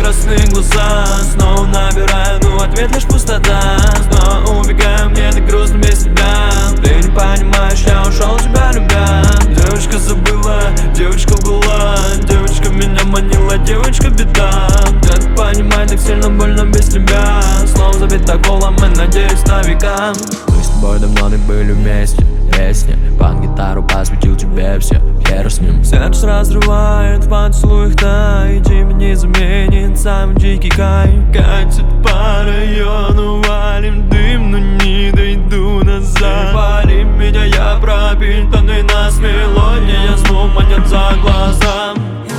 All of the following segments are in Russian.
красные глаза. Снова набираю, но ответ лишь пустота. Снова убегаю, мне так грустно без тебя. Ты не понимаешь, я ушел тебя любя. Девочка забыла, девочка лгала. Девочка меня манила, девочка беда. Я так понимаю, так сильно больно без тебя. Снова забита колом, и надеюсь на века. Мы с тобой давно не были вместе. Песня, под гитару посвятил тебе все. Хер с ним. Сердце разрывает в поцелуях тай. Тебя не заменит самый дикий кайф. Катит по району, валим дым, но не дойду назад. Пали меня, я пропитанный нас мелодией. Я зву манят за глаза.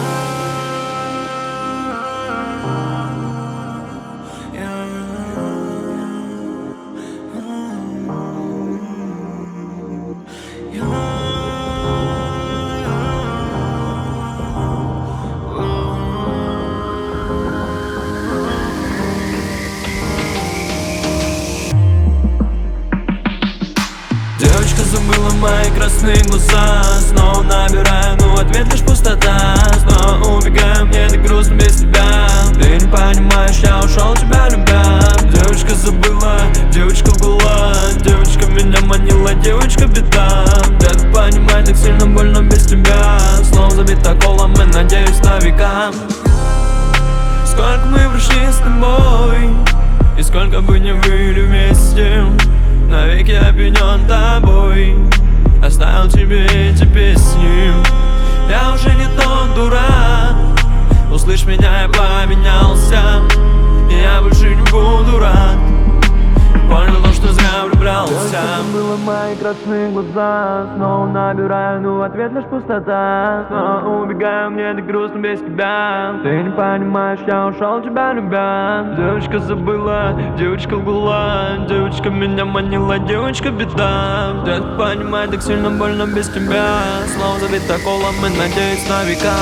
Девочка забыла мои красные глаза. Снова набираю, но ответ лишь пустота. Снова убегаю, мне так грустно без тебя. Ты не понимаешь, я ушел тебя любя. Девочка забыла, девочка была. Девочка меня манила, девочка беда. Я так понимаю, так сильно больно без тебя. Снова забита колом, и надеюсь на века. Сколько мы прошли с тобой, и сколько бы не были вместе, навеки опьянен тобой. Оставил тебе эти песни. Я уже не тот дурак. Услышь меня, я поменялся. И я больше не буду рад. Понял то, что зря влюблялся. Было мои красные глаза. Снова набираю, но ответ лишь пустота. Снова убегаю, мне так грустно без тебя. Ты не понимаешь, я ушел тебя любя. Девочка забыла, девочка лгала. Девочка меня манила, девочка беда. Я понимаю, так сильно больно без тебя. Снова забита колом, и надеюсь на века.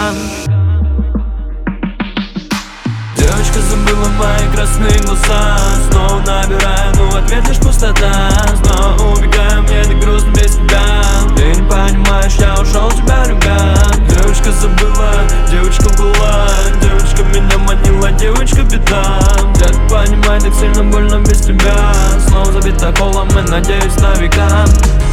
Девочка забыла мои красные глаза. Снова набираю, но ответ лишь пустота. Снова убегаю, мне так грустно без тебя. Ты не понимаешь, я ушел тебя любя. Девочка забыла, девочка была. Девочка меня манила, девочка беда. Я так понимаю, так сильно больно без тебя. Снова забита колом, и надеюсь на века.